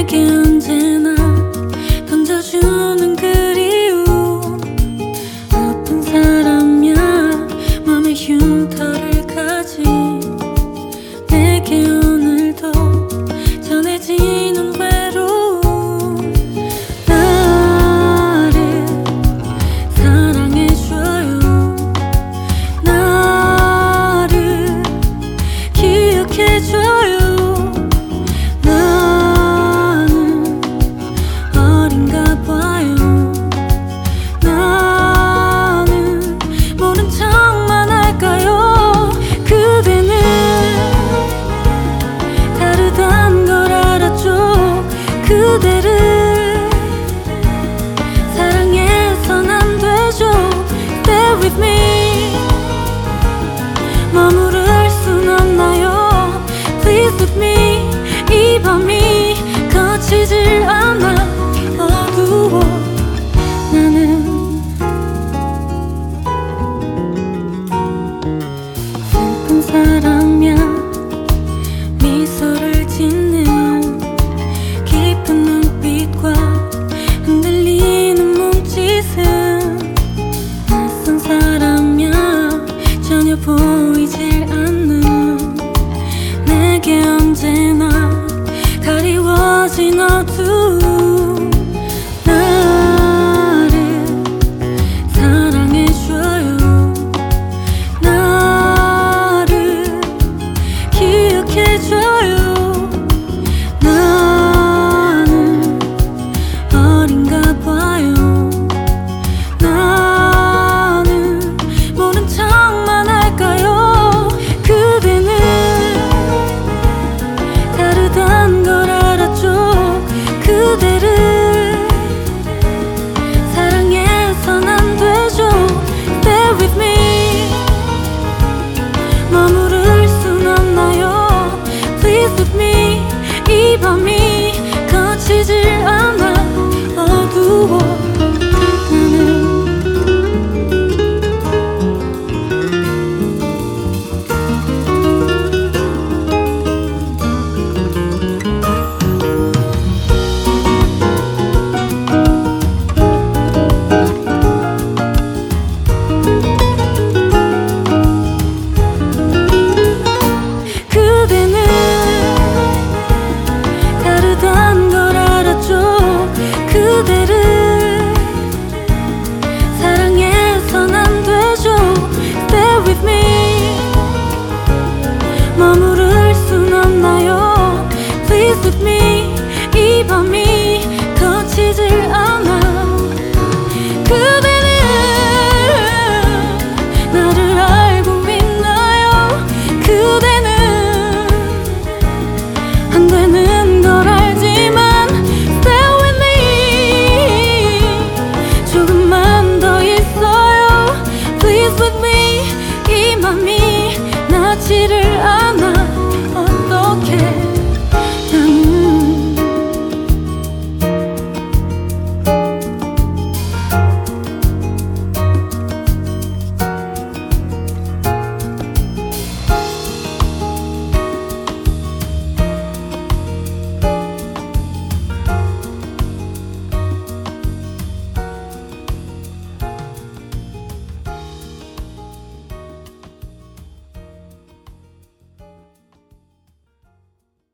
내게 언제나 던져주는 그리움. 아픈 사람이야 맘에 흉터를 가진 내게 오늘도 전해지는 외로움. 나를 사랑해줘요. 나를 기억해줘요. 나는 어린가 봐요. 나는 모른 척만 할까요? 그대는 다르단 걸 알았죠. 그대를 사랑해선 안 되죠. Stay with me. 머무를 순 없나요? Please with me. 이 밤이 거치질 않아. 어두워. 나는 슬픈 사람이야. 미소를 짓는 깊은 눈빛과 흔들리는 몸짓은 낯선 사람이야. 전혀 보이질 않는 내게 언제나 가리워진